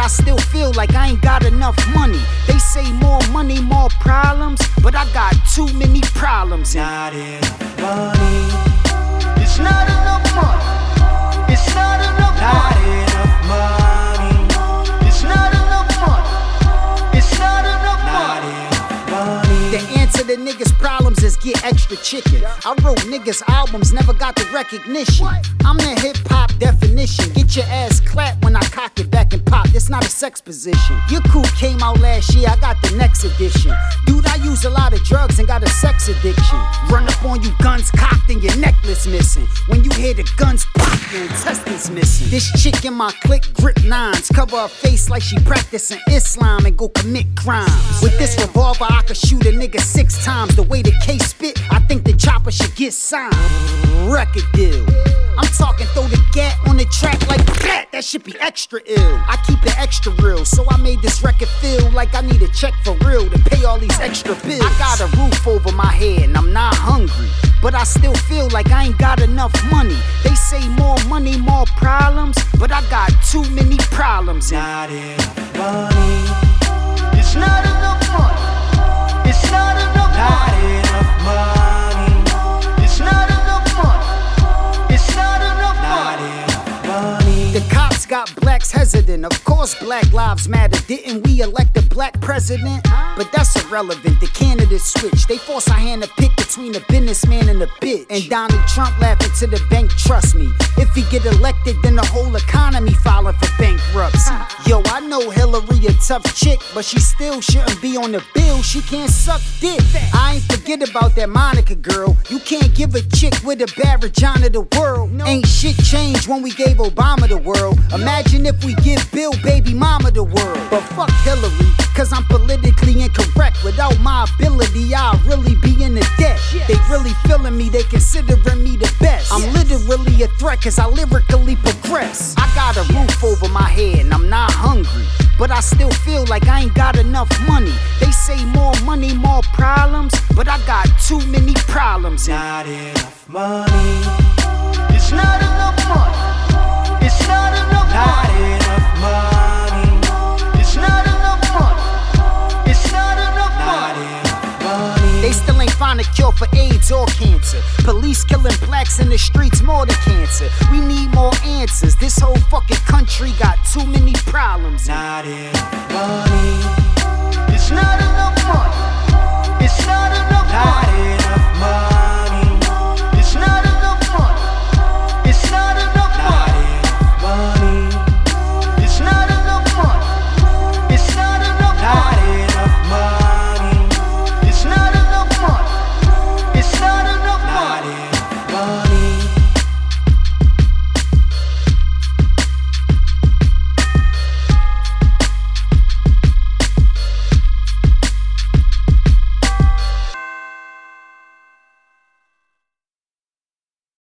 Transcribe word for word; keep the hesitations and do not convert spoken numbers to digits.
still feel like I ain't got enough money. They say more money, more problems, but I got too many problems. Not enough money. It's not enough money. It's not enough Not money. enough money. It's not enough money. It's not enough Not money. enough money. The answer to niggas' problems is get extra chicken. I wrote niggas' albums, never got the recognition. I'm the hip hop definition. Get your ass clapped when I cock it back and pop. That's not a sex position. Your coupe came out last year, I got the next edition. Dude, I use a lot of drugs and got a sex addiction. Run up on you, guns cocked and your necklace missing. When you hear the guns pop, your intestines missing. This chick in my clique grip nines, cover her face like she practicing Islam and go commit crimes. With this revolver, I could shoot a nigga six times. The way the case spit, I think the chopper should get signed. Record deal. I'm talking throw the gat on the track like that. That should be extra ill. I keep it extra real, so I made this record feel like I need a check for real to pay all these extra bills. I got a roof over my head and I'm not hungry, but I still feel like I ain't got enough money. They say more money, more problems, but I got too many problems. Not enough money. It's not enough money. It's not enough Not money. enough money. It's not enough money. It's not enough Not money. enough money. The cops got blacks hesitant. Of course, Black Lives Matter. Didn't we elect a black president? But that's irrelevant. The candidates switch. They force our hand to pick between a businessman and a bitch. And Donald Trump laughing to the bank. Trust me, if he get elected, then the whole economy filing for bankruptcy. Yo, I know Hillary a tough chick, but she still shouldn't be on the bill. She can't suck dick. I ain't forget about that Monica girl. You can't give a chick with a bad vagina the world. Ain't shit changed when we gave Obama the world. Imagine if we give Bill baby mama the world. But fuck Hillary, cause I'm politically incorrect. Without my ability, I'll really be in the debt. They really feeling me, they considering me the best. I'm literally a threat cause I lyrically progress. I got a roof over my head and I'm not hungry, but I still feel like I ain't got enough money. They say more money, more problems, but I got too many problems. Not enough money. It's not enough money. It's not enough Not money. enough money. It's not enough money. It's not enough Not money. enough money. They still ain't found a cure for AIDS or cancer. Police killing blacks in the streets more than cancer. We need more answers. This whole fucking country got too many problems. Not enough